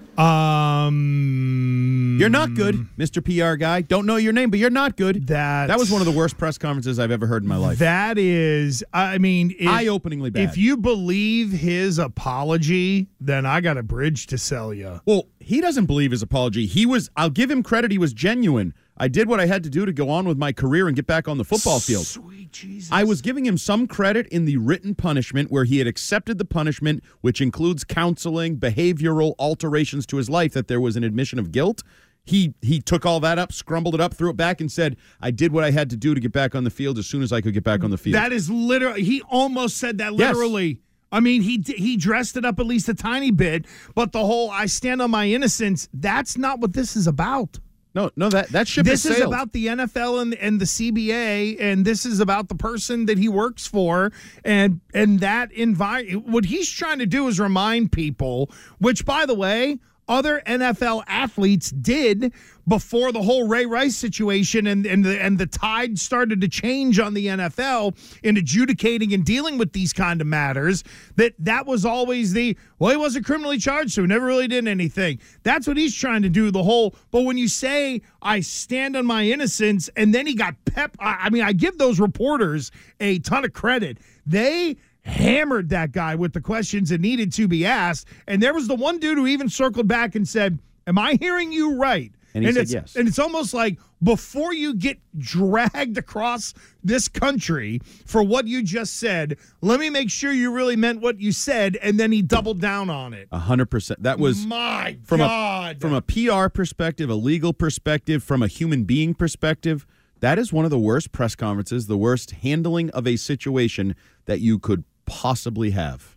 Speaker 9: Um,
Speaker 10: You're not good, Mister P R guy. Don't know your name, but you're not good.
Speaker 9: That
Speaker 10: that was one of the worst press conferences I've ever heard in my life.
Speaker 9: That is, I mean, if,
Speaker 10: eye-openingly bad.
Speaker 9: If you believe his apology, then I got a bridge to sell you.
Speaker 10: Well, he doesn't believe his apology. He was, I'll give him credit, he was genuine. I did what I had to do to go on with my career and get back on the football field.
Speaker 9: Sweet Jesus.
Speaker 10: I was giving him some credit in the written punishment where he had accepted the punishment, which includes counseling, behavioral alterations to his life, that there was an admission of guilt. He he took all that up, scrumbled it up, threw it back, and said, I did what I had to do to get back on the field as soon as I could get back on the field.
Speaker 9: That is literally, he almost said that literally.
Speaker 10: Yes.
Speaker 9: I mean, he he dressed it up at least a tiny bit, but the whole I stand on my innocence, that's not what this is about.
Speaker 10: No, no, that, that ship
Speaker 9: This
Speaker 10: has
Speaker 9: is
Speaker 10: sailed.
Speaker 9: about the N F L and, and the C B A, and this is about the person that he works for, and and that envi- what he's trying to do is remind people, which, by the way, other N F L athletes did before the whole Ray Rice situation and, and, the, and the tide started to change on the N F L in adjudicating and dealing with these kind of matters, that that was always the, well, he wasn't criminally charged, so he never really did anything. That's what he's trying to do, the whole, but when you say, I stand on my innocence, and then he got pep, I, I mean, I give those reporters a ton of credit. They hammered that guy with the questions that needed to be asked. And there was the one dude who even circled back and said, am I hearing you right?
Speaker 10: And he
Speaker 9: and
Speaker 10: said
Speaker 9: it's,
Speaker 10: yes.
Speaker 9: And it's almost like before you get dragged across this country for what you just said, let me make sure you really meant what you said. And then he doubled down on it.
Speaker 10: A hundred percent. That was
Speaker 9: My
Speaker 10: from
Speaker 9: God.
Speaker 10: A, from a P R perspective, a legal perspective, from a human being perspective. That is one of the worst press conferences, the worst handling of a situation that you could possibly have.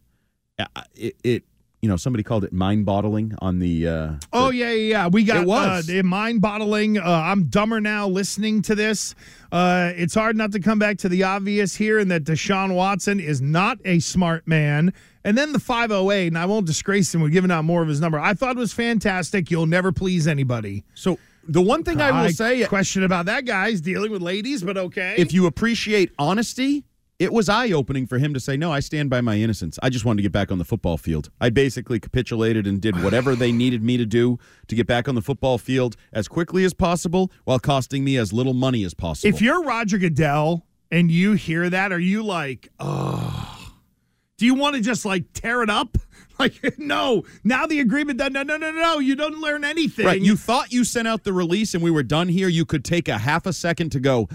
Speaker 10: It, it you know, somebody called it mind-boggling on the. Uh,
Speaker 9: oh
Speaker 10: the,
Speaker 9: yeah, yeah, yeah. We got
Speaker 10: it was.
Speaker 9: Uh, mind-boggling. Uh, I'm dumber now listening to this. Uh, it's hard not to come back to the obvious here, and that Deshaun Watson is not a smart man. And then the five oh eight, and I won't disgrace him with giving out more of his number. I thought it was fantastic. You'll never please anybody.
Speaker 10: So the one thing I will
Speaker 9: I
Speaker 10: say,
Speaker 9: question about that guy is dealing with ladies, but okay.
Speaker 10: If you appreciate honesty. It was eye-opening for him to say, no, I stand by my innocence. I just wanted to get back on the football field. I basically capitulated and did whatever they needed me to do to get back on the football field as quickly as possible while costing me as little money as possible.
Speaker 9: If you're Roger Goodell and you hear that, are you like, oh, do you want to just like tear it up? Like, no, now the agreement, no, no, no, no, no, you don't learn anything.
Speaker 10: Right, you thought you sent out the release and we were done here. You could take a half a second to go,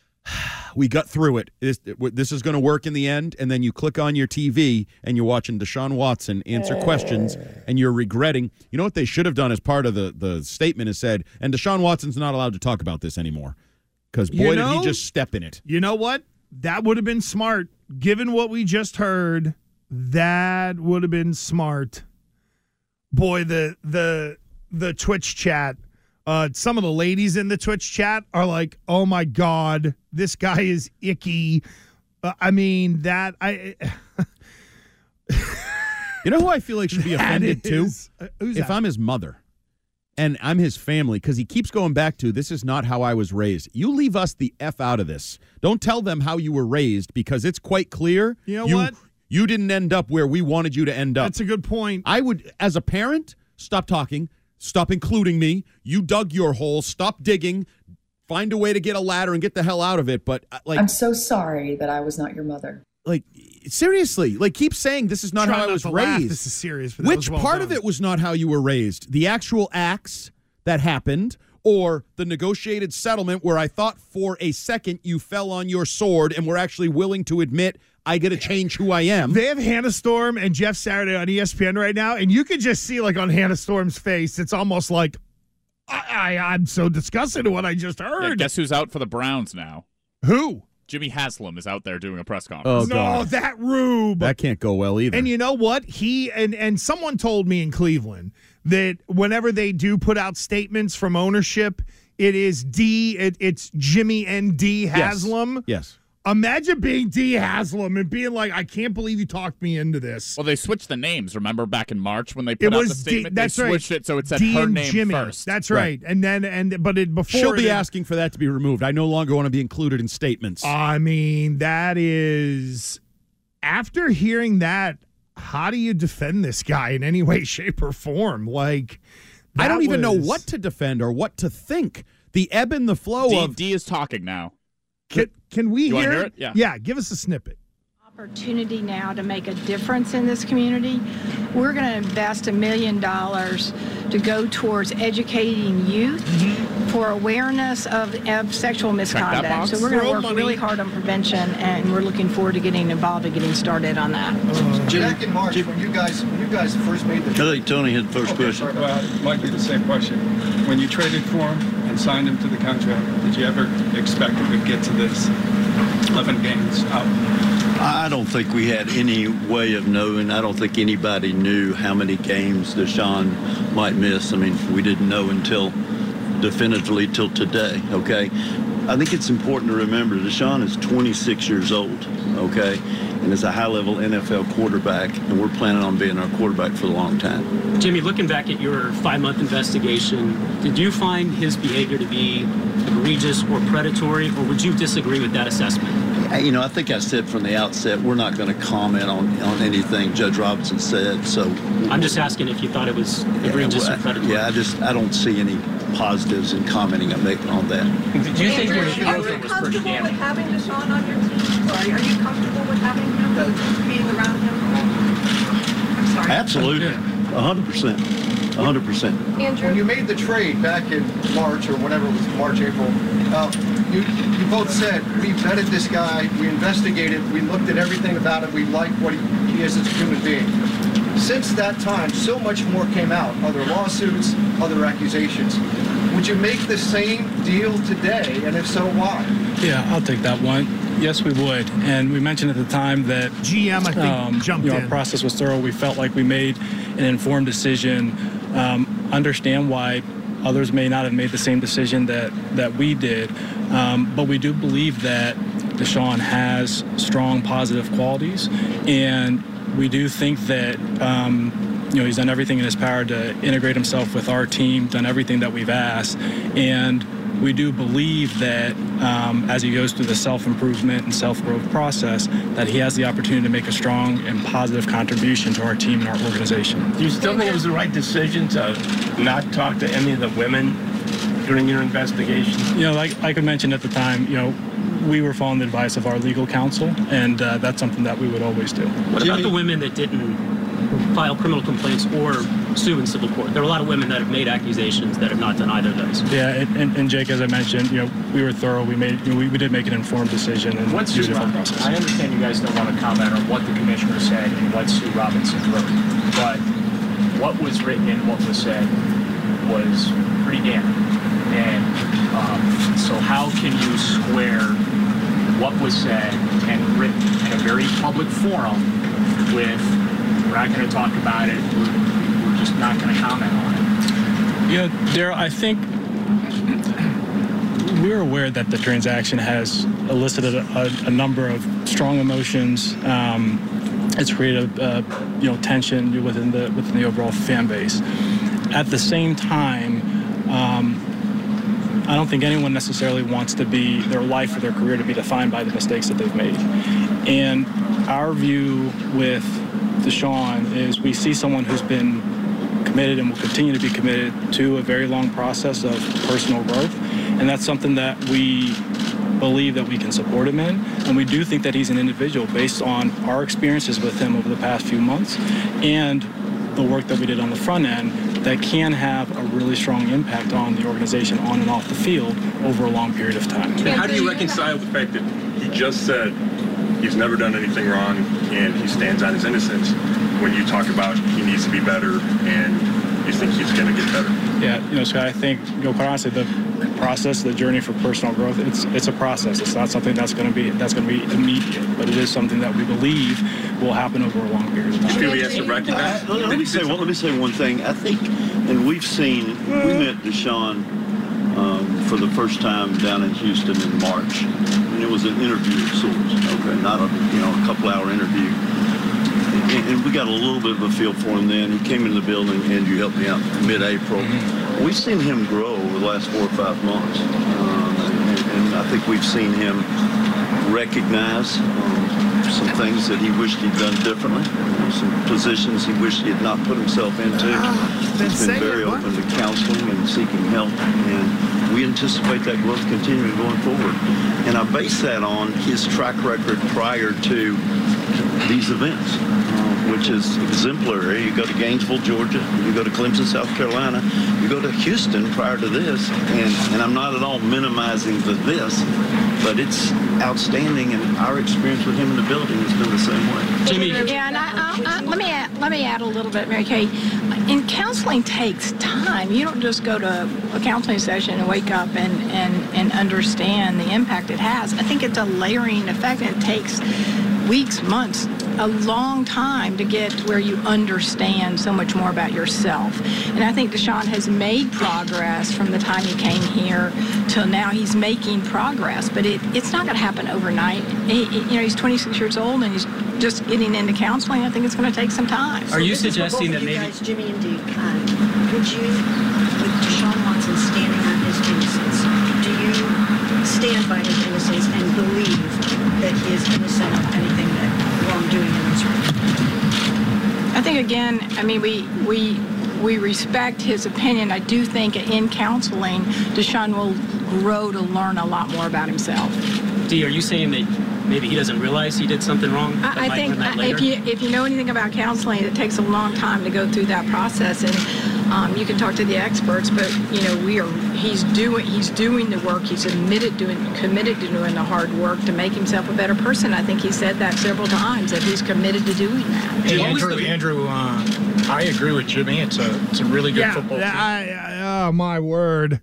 Speaker 10: we got through it. This, this is going to work in the end. And then you click on your T V and you're watching Deshaun Watson answer questions and you're regretting. You know what they should have done as part of the, the statement is said, and Deshaun Watson's not allowed to talk about this anymore. Because boy, you know, did he just step in it.
Speaker 9: You know what? That would have been smart. Given what we just heard, that would have been smart. Boy, the the the Twitch chat. Uh, some of the ladies in the Twitch chat are like, "Oh my God, this guy is icky." Uh, I mean, that I.
Speaker 10: You know who I feel like should be offended
Speaker 9: is,
Speaker 10: too?
Speaker 9: Uh, who's
Speaker 10: if
Speaker 9: that?
Speaker 10: I'm his mother, and I'm his family, because he keeps going back to, "This is not how I was raised." You leave us the F out of this. Don't tell them how you were raised, because it's quite clear.
Speaker 9: You know
Speaker 10: you,
Speaker 9: what?
Speaker 10: You didn't end up where we wanted you to end up.
Speaker 9: That's a good point.
Speaker 10: I would, as a parent, stop talking. Stop including me. You dug your hole. Stop digging. Find a way to get a ladder and get the hell out of it. But like,
Speaker 6: I'm so sorry that I was not your mother.
Speaker 10: Like, seriously, like keep saying this is not
Speaker 9: Try
Speaker 10: how I
Speaker 9: not
Speaker 10: was
Speaker 9: to laugh.
Speaker 10: raised.
Speaker 9: This is serious. But that
Speaker 10: Which
Speaker 9: was well
Speaker 10: part
Speaker 9: done.
Speaker 10: of it was not how you were raised? The actual acts that happened, or the negotiated settlement where I thought for a second you fell on your sword and were actually willing to admit I get to change who I am.
Speaker 9: They have Hannah Storm and Jeff Saturday on E S P N right now, and you can just see, like, on Hannah Storm's face, it's almost like, I, I, I'm so disgusted at what I just heard.
Speaker 7: Yeah, guess who's out for the Browns now?
Speaker 9: Who?
Speaker 7: Jimmy Haslam is out there doing a press conference.
Speaker 10: Oh,
Speaker 9: no,
Speaker 10: God.
Speaker 9: that Rube.
Speaker 10: That can't go well either.
Speaker 9: And you know what? He and, and someone told me in Cleveland that whenever they do put out statements from ownership, it is D, it, it's Jimmy and D Haslam.
Speaker 10: Yes. yes.
Speaker 9: Imagine being D Haslam and being like, I can't believe you talked me into this.
Speaker 7: Well, they switched the names. Remember back in March when they put
Speaker 9: it
Speaker 7: out
Speaker 9: was
Speaker 7: the statement?
Speaker 9: D, that's
Speaker 7: they switched
Speaker 9: right.
Speaker 7: it so it said
Speaker 9: D
Speaker 7: her
Speaker 9: and
Speaker 7: name
Speaker 9: Jimmy.
Speaker 7: first.
Speaker 9: That's right. right. And then, and but it before
Speaker 10: she'll be
Speaker 9: it,
Speaker 10: asking for that to be removed. I no longer want to be included in statements.
Speaker 9: I mean, that is, after hearing that, how do you defend this guy in any way, shape, or form? Like,
Speaker 10: I don't even
Speaker 9: was,
Speaker 10: know what to defend or what to think. The ebb and the flow
Speaker 7: D,
Speaker 10: of
Speaker 7: D is talking now.
Speaker 9: Can, can we
Speaker 7: you
Speaker 9: hear,
Speaker 7: hear it? Yeah.
Speaker 9: yeah, give us a snippet.
Speaker 22: Opportunity now to make a difference in this community. We're going to invest a million dollars to go towards educating youth mm-hmm. for awareness of, of sexual misconduct. So we're going to work money. really hard on prevention, and we're looking forward to getting involved and getting started on that.
Speaker 18: Uh, Back in March, when you guys when you guys first made the
Speaker 20: I think Tony had the first
Speaker 18: okay,
Speaker 20: question.
Speaker 18: sorry.
Speaker 20: Well, it might be the same question. When you traded for him and signed him to the contract, did you ever expect it would get to this eleven games out?
Speaker 23: I don't think we had any way of knowing. I don't think anybody knew how many games Deshaun might miss. I mean, we didn't know until definitively till today, okay? I think it's important to remember Deshaun is twenty-six years old, okay? And is a high-level N F L quarterback, and we're planning on being our quarterback for a long time.
Speaker 24: Jimmy, looking back at your five-month investigation, did you find his behavior to be egregious or predatory, or would you disagree with that assessment?
Speaker 23: You know, I think I said from the outset, we're not going to comment on, on anything Judge Robinson said, so...
Speaker 24: I'm just asking if you thought it was egregious
Speaker 23: yeah, well,
Speaker 24: or predatory.
Speaker 23: Yeah, I just, I don't see any positives in commenting on that.
Speaker 24: Did you think
Speaker 22: Andrew,
Speaker 24: your
Speaker 22: are you comfortable with having Deshaun on your team? Sorry, are you comfortable with having him, being around him? I'm sorry.
Speaker 23: Absolutely, one hundred percent. one hundred percent.
Speaker 18: Andrew, when you made the trade back in March or whatever it was, March, April, uh, you, you both said, we vetted this guy, we investigated, we looked at everything about it, we like what he, he is as a human being. Since that time, so much more came out, other lawsuits, other accusations. Would you make the same deal today, and if so, why?
Speaker 25: Yeah, I'll take that one. Yes, we would. And we mentioned at the time that
Speaker 9: G M, I think,
Speaker 25: um,
Speaker 9: jumped
Speaker 25: you know,
Speaker 9: in.
Speaker 25: Our process was thorough. We felt like we made an informed decision. Um, understand why others may not have made the same decision that, that we did. Um, but we do believe that Deshaun has strong positive qualities. And we do think that, um, you know, he's done everything in his power to integrate himself with our team, done everything that we've asked. And we do believe that um, as he goes through the self-improvement and self-growth process, that he has the opportunity to make a strong and positive contribution to our team and our organization.
Speaker 17: Do you still think it was the right decision to not talk to any of the women during your investigation?
Speaker 25: You know, like, like I mentioned at the time, you know, we were following the advice of our legal counsel, and uh, that's something that we would always do.
Speaker 24: What about the women that didn't file criminal complaints or sue in civil court? There are a lot of women that have made accusations that have not done either of those.
Speaker 25: Yeah, and, and, and Jake, as I mentioned, you know, we were thorough. We made, you know, we, we did make an informed decision and
Speaker 16: What's
Speaker 25: do
Speaker 16: Sue
Speaker 25: different
Speaker 16: Robinson?
Speaker 25: process.
Speaker 16: I understand you guys don't want to comment on what the commissioner said and what Sue Robinson wrote, but what was written and what was said was pretty damning. And um, so how can you square what was said and written in a very public forum with, we're not going to talk about it, we're, we're just not going to comment on it?
Speaker 25: You know, Daryl, I think we're aware that the transaction has elicited a, a, a number of strong emotions. Um, it's created a, a you know tension within the within the overall fan base. At the same time, um, I don't think anyone necessarily wants to be their life or their career to be defined by the mistakes that they've made. And our view with Deshaun is we see someone who's been committed and will continue to be committed to a very long process of personal growth. And that's something that we believe that we can support him in. And we do think that he's an individual based on our experiences with him over the past few months and the work that we did on the front end that can have a really strong impact on the organization on and off the field over a long period of time.
Speaker 17: How do you reconcile the fact that he just said he's never done anything wrong and he stands on his innocence when you talk about he needs to be better and you think he's going to get better?
Speaker 25: Yeah, you know, Scott, I think, you know, quite honestly, the process, the journey for personal growth, it's it's a process. It's not something that's going to be that's going to be immediate, but it is something that we believe will happen over a long period of time.
Speaker 17: You feel he has to recognize?
Speaker 23: Uh, let, let me say well, let me say one thing. I think, and we've seen, we met Deshaun um, for the first time down in Houston in March, and it was an interview of sorts. Okay, not a you know a couple hour interview. And, and we got a little bit of a feel for him then. He came into the building, and you helped me out mid-April. Mm-hmm. We've seen him grow over the last four or five months. Um, and, and I think we've seen him recognize um, some things that he wished he'd done differently, you know, some positions he wished he had not put himself into. Uh, He's been very open to counseling and seeking help, and we anticipate that growth continuing going forward. And I base that on his track record prior to these events, uh, which is exemplary. You go to Gainesville, Georgia, you go to Clemson, South Carolina, you go to Houston prior to this, and, and I'm not at all minimizing the this, but it's outstanding, and our experience with him in the building has been the same way.
Speaker 24: Jimmy.
Speaker 22: Yeah, and I, I, I, let me add, let me add a little bit, Mary Kay. And counseling takes time. You don't just go to a counseling session and wake up and, and, and understand the impact it has. I think it's a layering effect, and it takes weeks, months, a long time to get to where you understand so much more about yourself. And I think Deshaun has made progress from the time he came here till now. He's making progress, but it, it's not going to happen overnight. He, he, you know, he's twenty-six years old and he's just getting into counseling. I think it's going to take some time.
Speaker 24: Are you
Speaker 19: So this is for
Speaker 24: suggesting
Speaker 19: both
Speaker 24: that
Speaker 19: of you
Speaker 24: maybe
Speaker 19: guys, Jimmy and Deke, um, would you, with Deshaun Watson standing on his innocence, do you stand by his innocence and believe that he is innocent of anything that wrongdoing in this room?
Speaker 22: I think, again, I mean, we we we respect his opinion. I do think in counseling, Deshaun will grow to learn a lot more about himself.
Speaker 24: Dee, are you saying that maybe he doesn't realize he did something wrong? but
Speaker 22: I, I
Speaker 24: might
Speaker 22: think
Speaker 24: learn that
Speaker 22: I-
Speaker 24: later?
Speaker 22: if you if you know anything about counseling, it takes a long time to go through that process, and um, you can talk to the experts. But you know, we are he's doing he's doing the work. He's admitted doing committed to doing the hard work to make himself a better person. I think he said that several times that he's committed to doing that.
Speaker 2: Hey, Andrew, Andrew, uh, I agree with Jimmy. It's a it's a really good
Speaker 9: yeah,
Speaker 2: football team.
Speaker 9: I, I, oh, my word.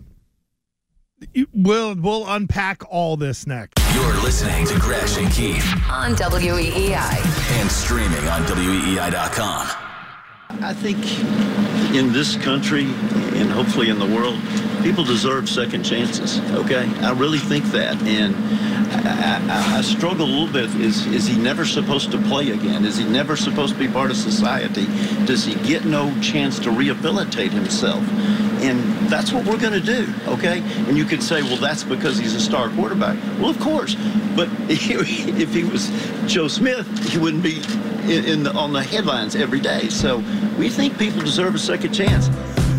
Speaker 9: You- We'll, we'll unpack all this next.
Speaker 3: You're listening to Gresh and Keith
Speaker 4: On W E E I.
Speaker 3: and streaming on W E E I dot com.
Speaker 23: I think in this country and hopefully in the world, people deserve second chances, okay? I really think that. And I, I, I struggle a little bit. Is, is he never supposed to play again? Is he never supposed to be part of society? Does he get no chance to rehabilitate himself? And that's what we're going to do, okay? And you could say, well, that's because he's a star quarterback. Well, of course. But if he was Joe Smith, he wouldn't be in, in the, on the headlines every day. So we think people deserve a second chance.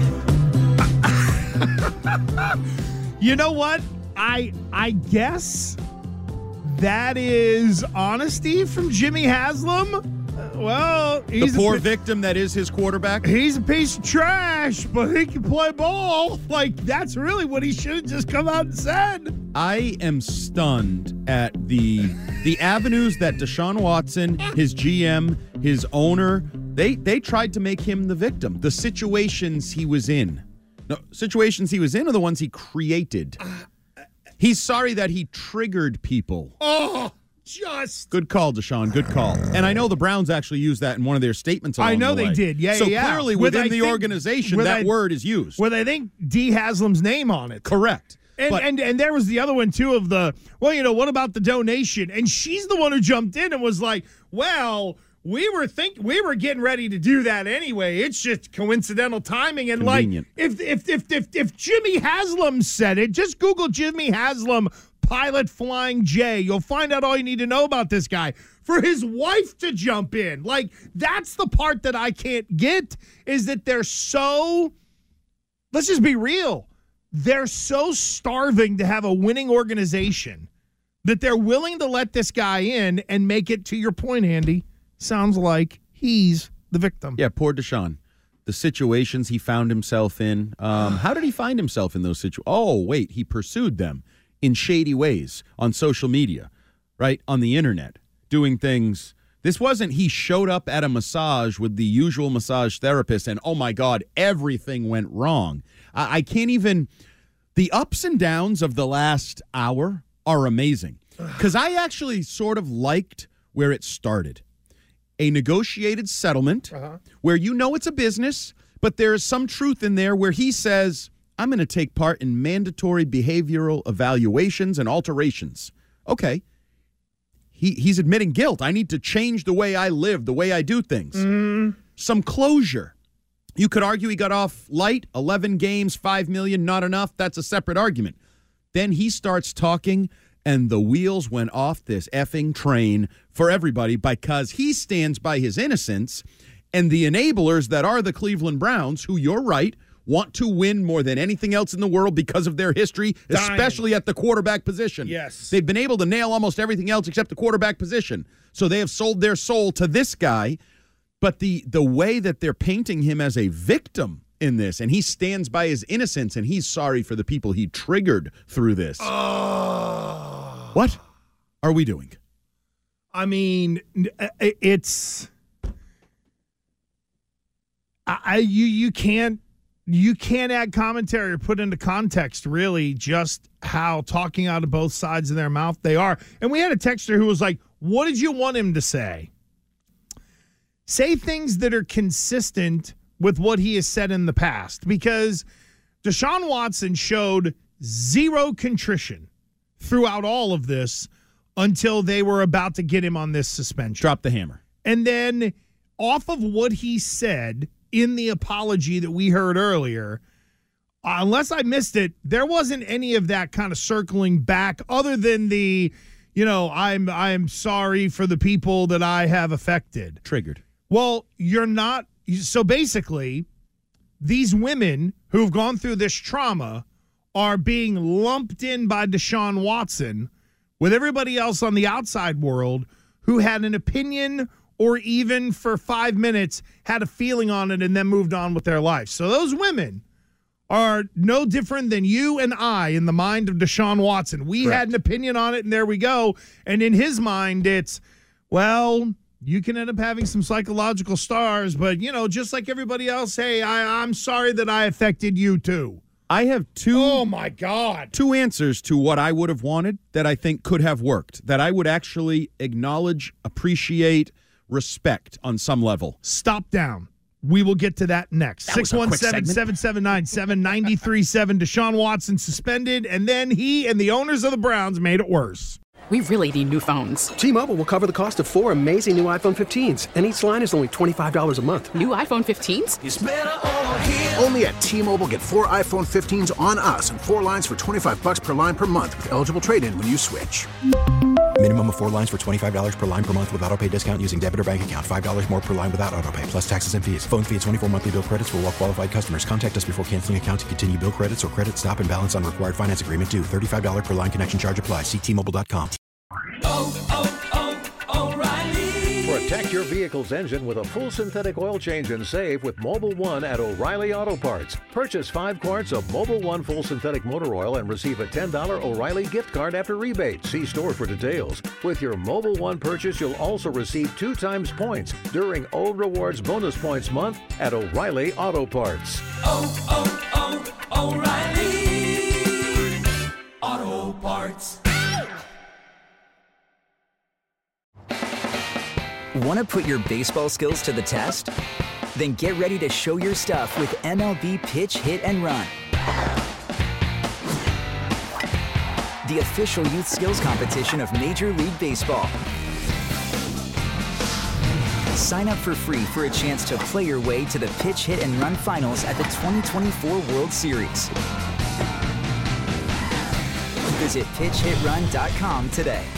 Speaker 9: You know what? I I guess that is honesty from Jimmy Haslam. Uh, Well, he's
Speaker 10: the poor
Speaker 9: a,
Speaker 10: victim that is his quarterback.
Speaker 9: He's a piece of trash, but he can play ball. Like, that's really what he should have just come out and said.
Speaker 10: I am stunned at the the avenues that Deshaun Watson, his G M, his owner, they they tried to make him the victim. The situations he was in. No, situations he was in are the ones he created. He's sorry that he triggered people.
Speaker 9: Oh, just.
Speaker 10: Good call, Deshaun. Good call. And I know the Browns actually used that in one of their statements along
Speaker 9: I know
Speaker 10: the
Speaker 9: they
Speaker 10: way.
Speaker 9: did. Yeah,
Speaker 10: so
Speaker 9: yeah.
Speaker 10: clearly
Speaker 9: With,
Speaker 10: within
Speaker 9: I
Speaker 10: the
Speaker 9: think-
Speaker 10: organization,
Speaker 9: with,
Speaker 10: that
Speaker 9: I-
Speaker 10: word is used.
Speaker 9: With, I think, D. Haslam's name on it.
Speaker 10: Correct.
Speaker 9: And,
Speaker 10: But-
Speaker 9: and and there was the other one, too, of the, well, you know, what about the donation? And she's the one who jumped in and was like, well, we were think we were getting ready to do that anyway. It's just coincidental timing. And
Speaker 10: Convenient.
Speaker 9: like, if, if, if, if, if Jimmy Haslam said it, just Google Jimmy Haslam pilot flying J. You'll find out all you need to know about this guy. For his wife to jump in. Like, that's the part that I can't get, is that they're so, let's just be real. They're so starving to have a winning organization that they're willing to let this guy in and make it, to your point, Andy, sounds like he's the victim.
Speaker 10: Yeah, poor Deshaun. The situations he found himself in. Um, how did he find himself in those situations? Oh, wait, he pursued them in shady ways on social media, right? On the internet, doing things. This wasn't he showed up at a massage with the usual massage therapist and, oh, my God, everything went wrong. I, I can't even. The ups and downs of the last hour are amazing because I actually sort of liked where it started. A negotiated settlement uh-huh. where you know it's a business, but there is some truth in there where he says, I'm going to take part in mandatory behavioral evaluations and alterations. Okay. He He's admitting guilt. I need to change the way I live, the way I do things.
Speaker 9: Mm.
Speaker 10: Some closure. You could argue he got off light, eleven games, five million dollars, not enough. That's a separate argument. Then he starts talking, and the wheels went off this effing train for everybody because he stands by his innocence, and the enablers that are the Cleveland Browns, who you're right, want to win more than anything else in the world because of their history, Dying. especially at the quarterback position.
Speaker 9: Yes.
Speaker 10: They've been able to nail almost everything else except the quarterback position. So they have sold their soul to this guy, but the the way that they're painting him as a victim in this, and he stands by his innocence, and he's sorry for the people he triggered through this.
Speaker 9: Oh.
Speaker 10: What are we doing?
Speaker 9: I mean, it's I you you can't you can't add commentary or put into context really just how talking out of both sides of their mouth they are. And we had a texter who was like, "What did you want him to say?" Say things that are consistent with what he has said in the past, because Deshaun Watson showed zero contrition throughout all of this until they were about to get him on this suspension.
Speaker 10: Drop the hammer.
Speaker 9: And then off of what he said in the apology that we heard earlier, uh, unless I missed it, there wasn't any of that kind of circling back other than the, you know, I'm I'm sorry for the people that I have affected.
Speaker 10: Triggered.
Speaker 9: Well, you're not. So basically, these women who've gone through this trauma are being lumped in by Deshaun Watson with everybody else on the outside world who had an opinion or even for five minutes had a feeling on it and then moved on with their life. So those women are no different than you and I in the mind of Deshaun Watson. We
Speaker 10: Correct.
Speaker 9: had an opinion on it, and there we go. And in his mind, it's, well, you can end up having some psychological stars, but, you know, just like everybody else, hey, I, I'm sorry that I affected you too.
Speaker 10: I have two.
Speaker 9: Oh, my God.
Speaker 10: Two answers to what I would have wanted that I think could have worked, that I would actually acknowledge, appreciate, respect on some level.
Speaker 9: Stop down. We will get to that next. six one seven, seven seven nine, seven nine three seven. Deshaun Watson suspended, and then he and the owners of the Browns made it worse.
Speaker 1: We really need new phones.
Speaker 5: T-Mobile will cover the cost of four amazing new iPhone fifteens, and each line is only twenty-five dollars a month.
Speaker 1: New iPhone fifteens?
Speaker 5: It's better over here.
Speaker 8: Only at T-Mobile, get four iPhone fifteens on us and four lines for twenty-five dollars per line per month with eligible trade-in when you switch.
Speaker 11: Minimum of four lines for twenty-five dollars per line per month with autopay discount using debit or bank account. five dollars more per line without autopay, plus taxes and fees. Phone fee at twenty-four monthly bill credits for well-qualified customers. Contact us before canceling account to continue bill credits or credit stop and balance on required finance agreement due. thirty-five dollars per line connection charge applies. See T Mobile dot com.
Speaker 12: Protect your vehicle's engine with a full synthetic oil change and save with Mobil one at O'Reilly Auto Parts. Purchase five quarts of Mobil one full synthetic motor oil and receive a ten dollars O'Reilly gift card after rebate. See store for details. With your Mobil one purchase, you'll also receive two times points during O Rewards Bonus Points Month at O'Reilly Auto Parts.
Speaker 13: Oh, oh, oh, O'Reilly Auto Parts.
Speaker 14: Want to put your baseball skills to the test? Then get ready to show your stuff with M L B Pitch, Hit, and Run. The official youth skills competition of Major League Baseball. Sign up for free for a chance to play your way to the Pitch, Hit, and Run finals at the twenty twenty-four World Series. Visit pitch hit run dot com today.